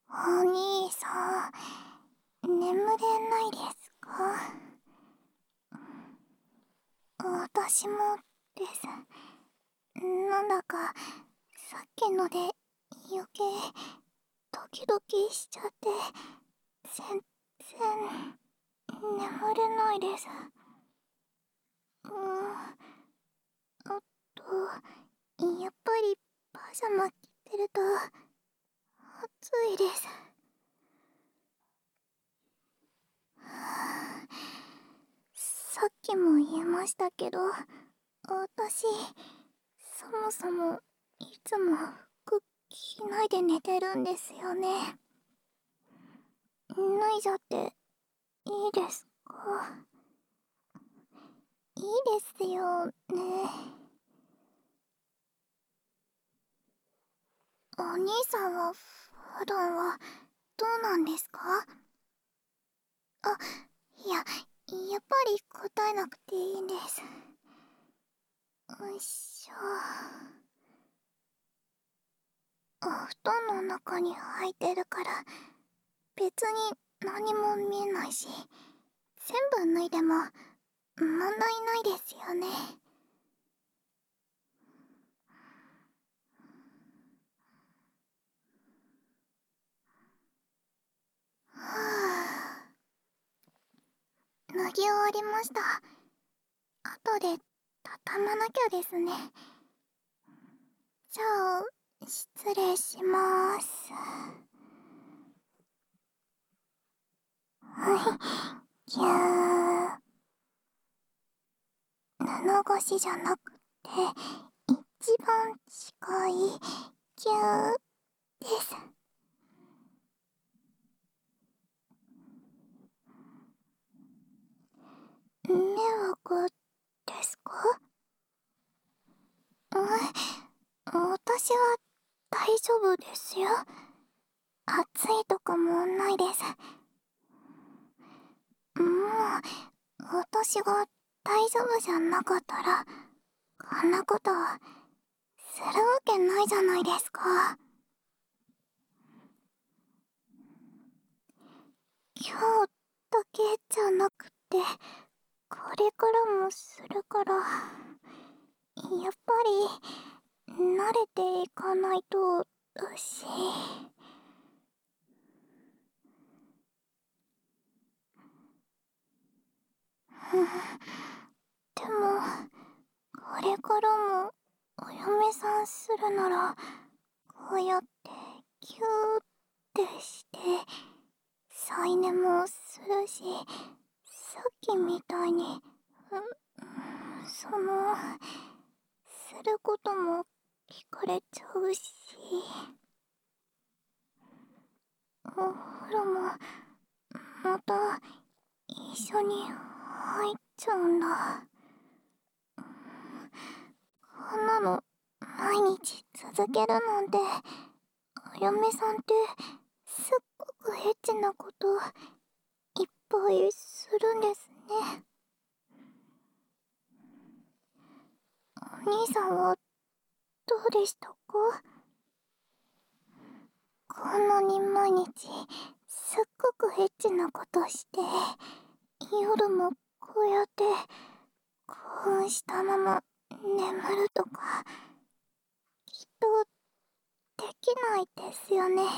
お兄さん、眠れないですか？私もです。なんだか、さっきので余計ドキドキしちゃって、全然眠れないです。あと、やっぱりパジャマ着てると暑いです。さっきも言いましたけど、私、そもそもいつも服着ないで寝てるんですよね。脱いじゃっていいですか？いいですよね。お兄さんは普段はどうなんですか？あ、いや、やっぱり答えなくていいんです。よいしょ。お布団の中に入ってるから別に何も見えないし、全部脱いでも問題ないですよね。はぁ、脱ぎ終わりました。後で畳まなきゃですね。じゃあ失礼します。はい、ぎゅー。布越しじゃなくて一番近いぎゅーです。迷惑ですか？私は大丈夫ですよ。暑いとかもないです。もう、私が大丈夫じゃなかったら、こんなことするわけないじゃないですか。今日だけじゃなくて、これからもするから、やっぱり、慣れていかないとだし。でも、これからもお嫁さんするなら、こうやってギューってして再寝もするし、さっきみたいにすることも聞かれちゃうし、お風呂もまた一緒に入っちゃうんだ。こんなの毎日続けるなんて、お嫁さんってすっごくエッチなこといっぱいするんですね。お兄さんはどうでしたか？こんなに毎日すっごくエッチなことして夜もこうやって興奮したまま眠るとかきっとできないですよね。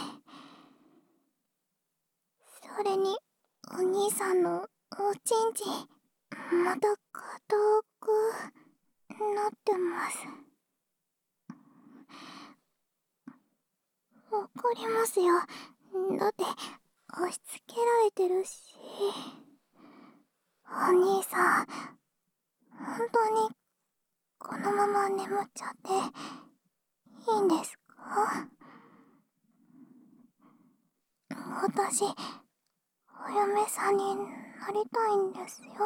それにお兄さんのおちんちんまた硬くなってます。わかりますよ。だって押し付けられてるし。お兄さん、本当にこのまま眠っちゃっていいんですか？私、お嫁さんになりたいんですよ。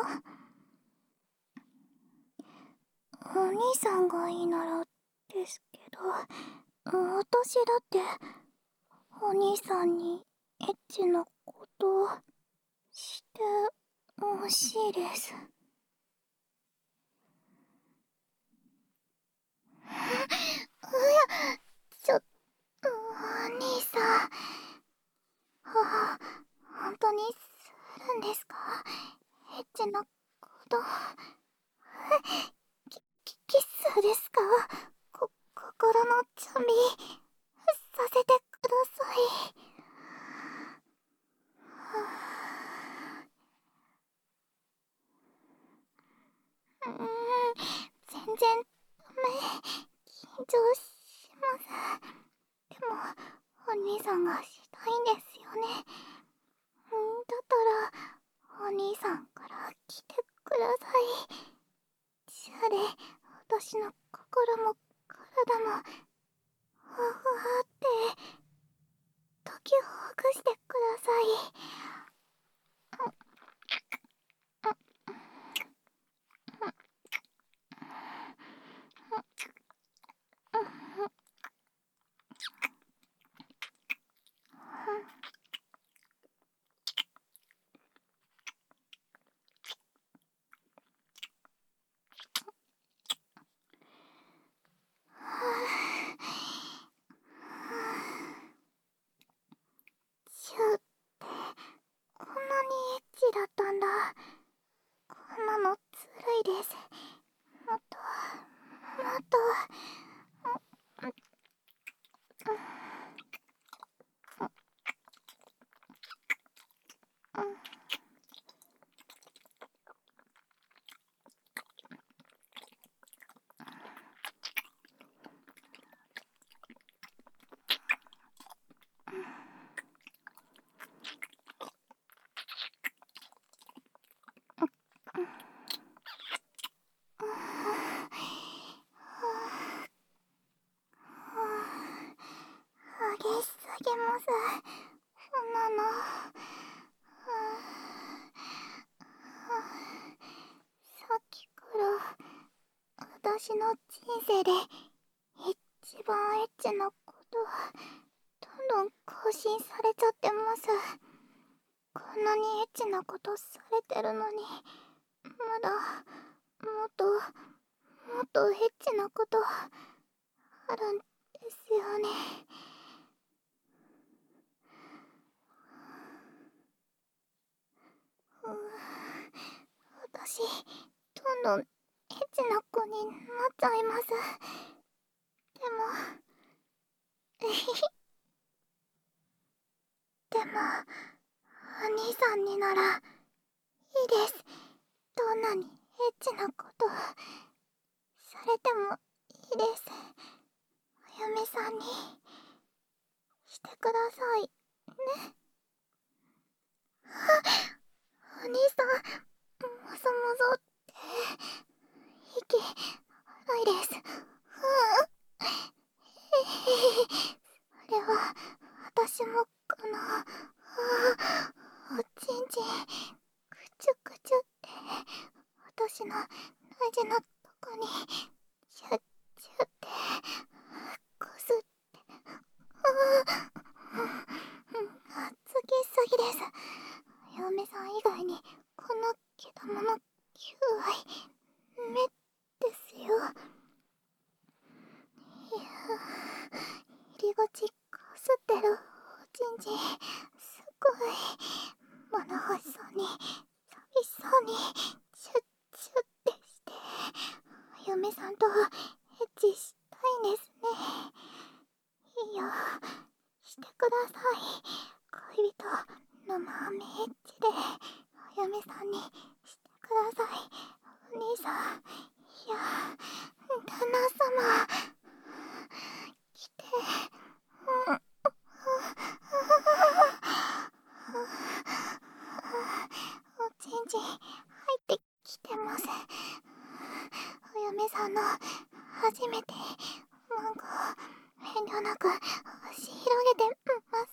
お兄さんがいいならですけど、私だってお兄さんにエッチなことしてほしいです。ちょっと、お兄さん、 さい。全然ダメ。緊張します。でもお兄さんがしたいんですよね。だったらお兄さんから来てください。シャで私の心も体もふわふわって解きほぐしてください。シュってこんなにエッチだったんだ。こんなのずるいです。もっともっと。激しすぎます。そんなの。さっきから私の人生で一番エッチなことどんどん更新されちゃってます。こんなにエッチなことされてるのにまだもっともっとエッチなことあるんですよね。私どんどんエッチな子になっちゃいます。でもでもお兄さんにならいいです。どんなにエッチなことされてもいいです。お嫁さんにしてくださいね。お兄さんもぞもぞって息荒いです。それは私もこのおちんちんくちゅくちゅって私の大事なとこにチュッチュってこすってつきすぎです。嫁さん以外にこの毛玉の9割目ですよ。いや入り口こすってるおちんちんすごい物欲しそうに寂しそうにチュッチュッってしてお嫁さんとエッチしたいんですね。いいよしてください。恋人のまめエッチでお嫁さんにしてください。お兄さんいや旦那様来ておちんちん入ってきてます。お嫁さんの初めてマンゴー遠慮なく押し広げてます。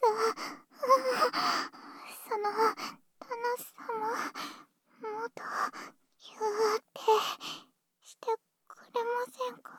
その旦那様もっとギューってしてくれませんか？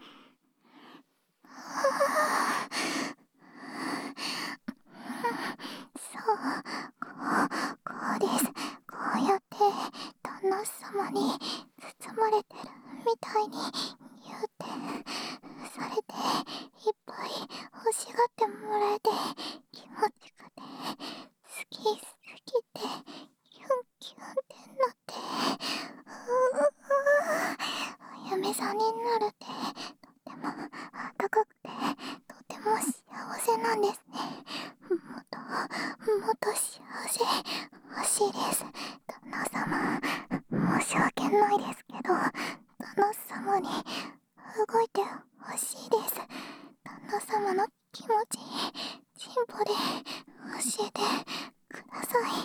そうこうです。こうやって旦那様に包まれてるみたいにギューってされていっぱい欲しがってもらえて気持ちくて好き好きってキュンキュンってなってお嫁さんになるってとっても温かくてとても幸せなんですね。 もっと幸せ欲しいです。旦那様、申し訳ないですけど、旦那様に動いて欲しいです。旦那様の気持ち、チンポで教えてください。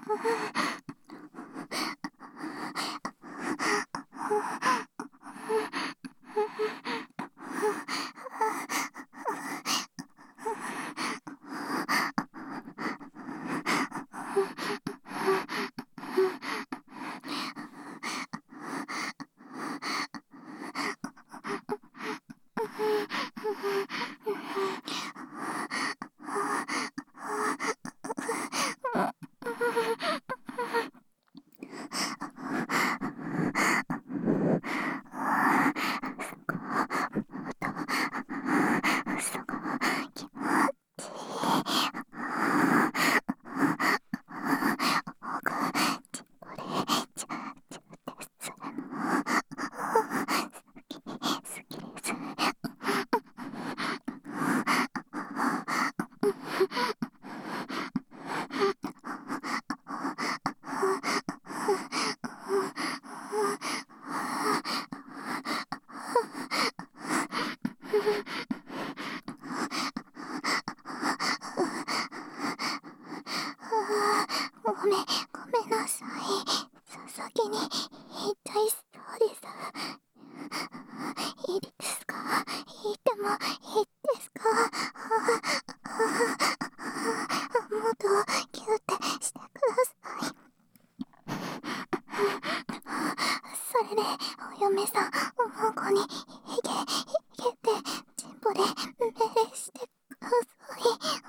ごめんなさい。先に言っちゃいそうです。いいですか？言ってもいいですか？もっとキューってしてください。それでお嫁さん孫にヒゲってチンポで命令してください。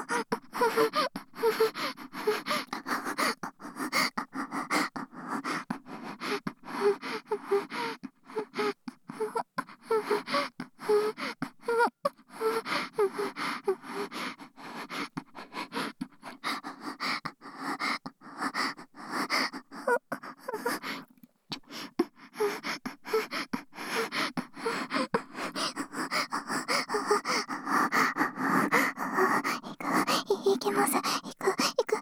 行きます。行く。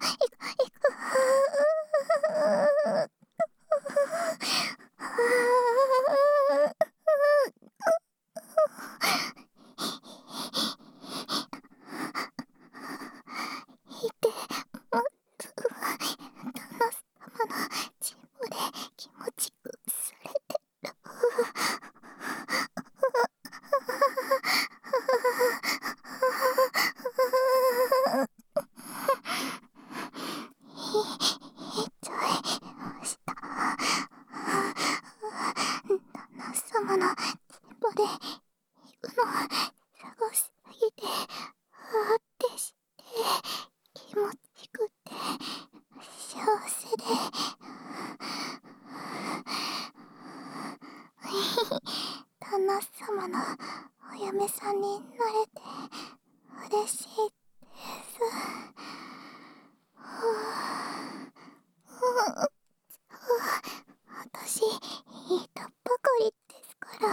いてます。旦那様のチンポで気持ちくされてる。いっちゃいました。旦那様のチンポで行くの探しすぎてあってして気持ちくて幸せで旦那様のお嫁さんになれて嬉しいです。私言ったばかりですから。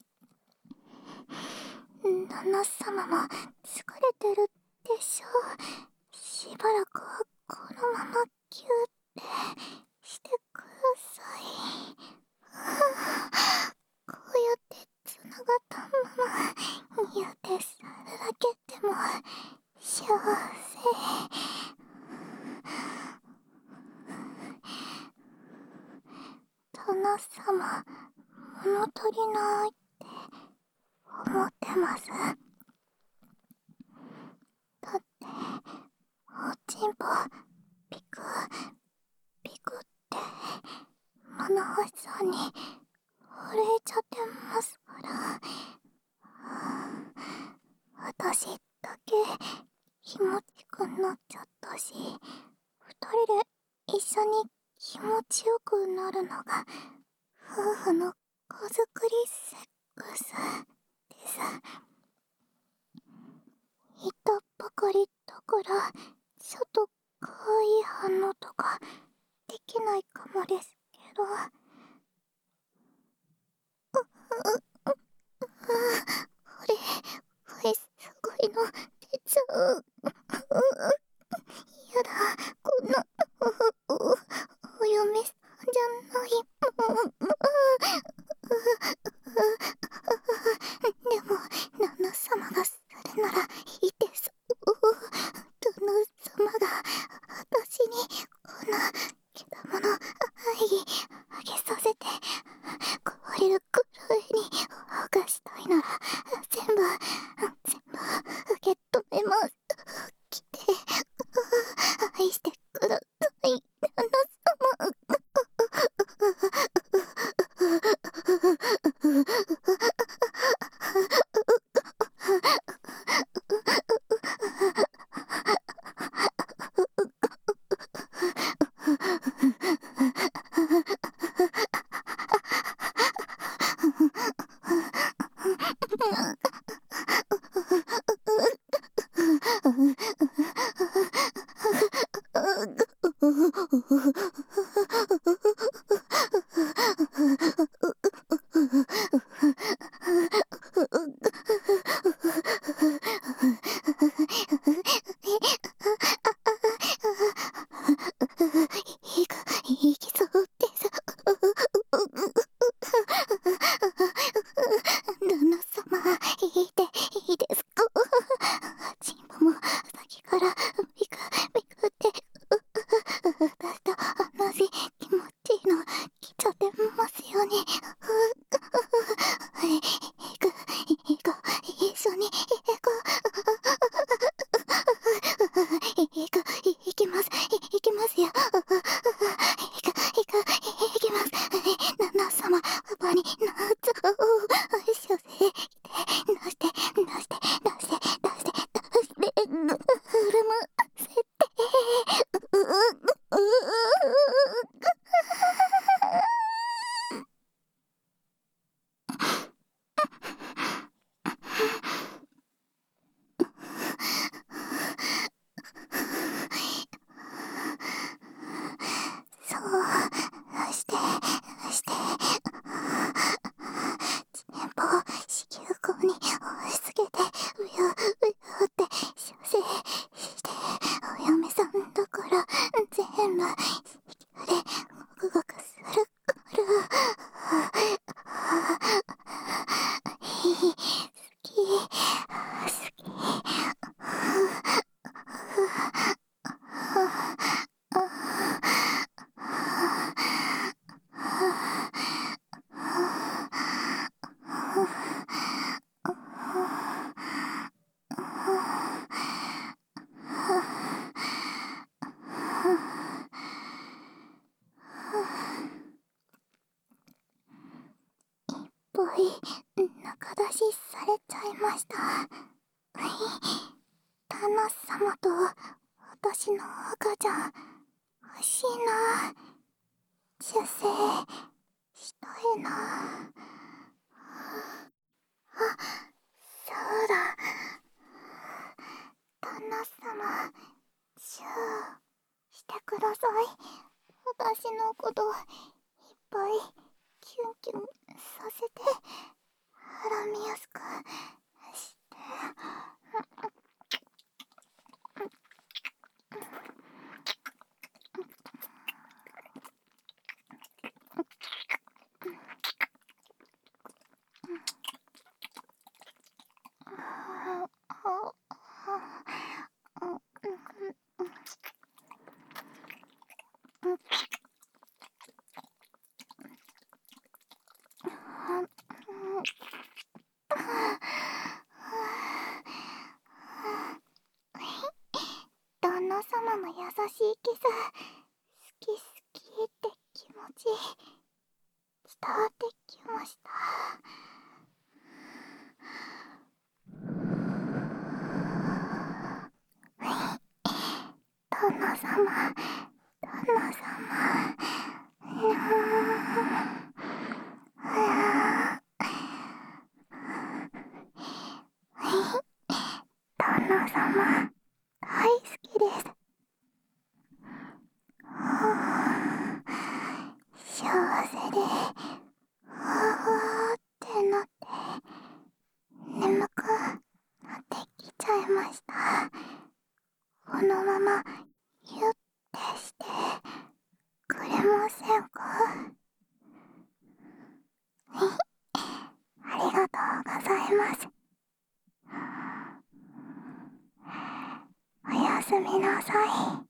旦那様も疲れてるでしょう。しばらくはこのままキューってしてください。こうやってつながったままニューってするだけでも幸せ。旦那様、物足りないって思ってます。だっておちんぽピクピクって物干しさんに震えちゃってますから。私だけ気持ちくなっちゃったし、二人で一緒に気持ちよくなるのが夫婦の子作りセックスです。言ったばかりだからちょっと可愛い反応とかできないかもですけど。これすごいの出ちゃう。 やだ、こんなお嫁さんじゃない。でも旦那様がするならいいです。旦那様が私にこんなけだもの愛あげさせて壊れるくらいに犯したいなら全部受け止めます。来て愛してください、旦那様。いきそうです。旦那様、いていいですか？チンポも先からビクビクって私と同じ気持ちの来ちゃってますよね。行こう、一緒に行こう。行きますよ。行きます。旦那様、パパに夏を射精出して、振る舞わせて。そうして電波を子宮口に押し付けてうよって射精してお嫁さんだから全部子宮でゴクゴクするから好きぽい中出しされちゃいました。旦那様と私の赤ちゃん欲しいな。出世したいな。あ、そうだ。旦那様、チューしてください。私のこといっぱいキュンキュンさせて、絡みやすくして。旦那様の優しいキス、好きって気持ち伝わってきました。旦那様、旦那様、大好きです。幸せで、ふわふわってなって、眠くなってきちゃいました。 まゆってしてくれませんか？ありがとうございます。おやすみなさい。